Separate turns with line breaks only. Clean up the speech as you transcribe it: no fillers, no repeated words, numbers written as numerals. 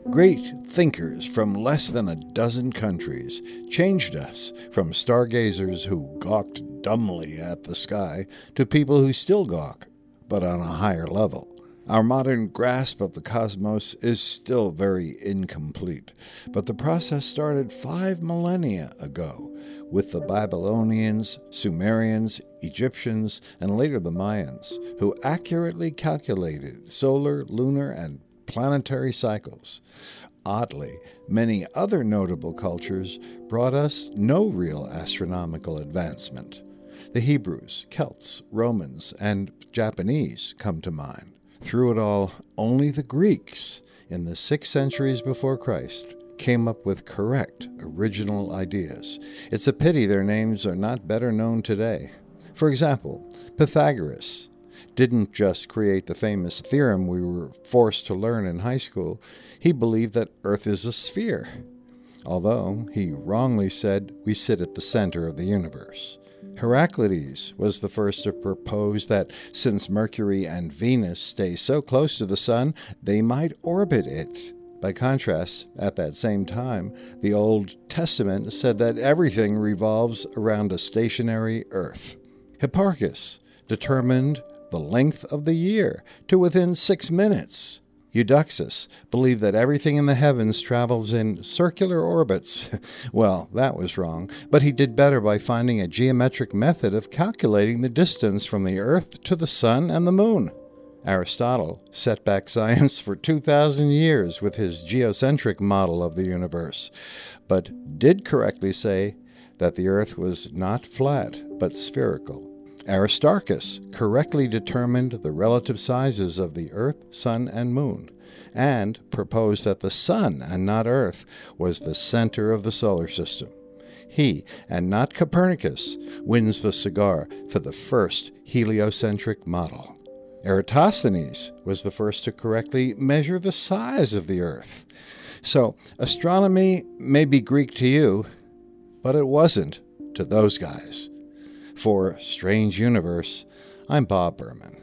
Great thinkers from less than a dozen countries changed us from stargazers who gawked dumbly at the sky to people who still gawk, but on a higher level. Our modern grasp of the cosmos is still very incomplete, but the process started 5 millennia ago with the Babylonians, Sumerians, Egyptians, and later the Mayans, who accurately calculated solar, lunar, and planetary cycles. Oddly, many other notable cultures brought us no real astronomical advancement. The Hebrews, Celts, Romans, and Japanese come to mind. Through it all, only the Greeks, in the 6 centuries before Christ, came up with correct, original ideas. It's a pity their names are not better known today. For example, Pythagoras didn't just create the famous theorem we were forced to learn in high school. He believed that Earth is a sphere, although he wrongly said we sit at the center of the universe. Heraclides was the first to propose that since Mercury and Venus stay so close to the Sun, they might orbit it. By contrast, at that same time, the Old Testament said that everything revolves around a stationary Earth. Hipparchus determined the length of the year to within 6 minutes. Eudoxus believed that everything in the heavens travels in circular orbits. Well, that was wrong, but he did better by finding a geometric method of calculating the distance from the Earth to the Sun and the Moon. Aristotle set back science for 2,000 years with his geocentric model of the universe, but did correctly say that the Earth was not flat, but spherical. Aristarchus correctly determined the relative sizes of the Earth, Sun, and Moon, and proposed that the Sun, and not Earth, was the center of the solar system. He, and not Copernicus, wins the cigar for the first heliocentric model. Eratosthenes was the first to correctly measure the size of the Earth. So, astronomy may be Greek to you, but it wasn't to those guys. For Strange Universe, I'm Bob Berman.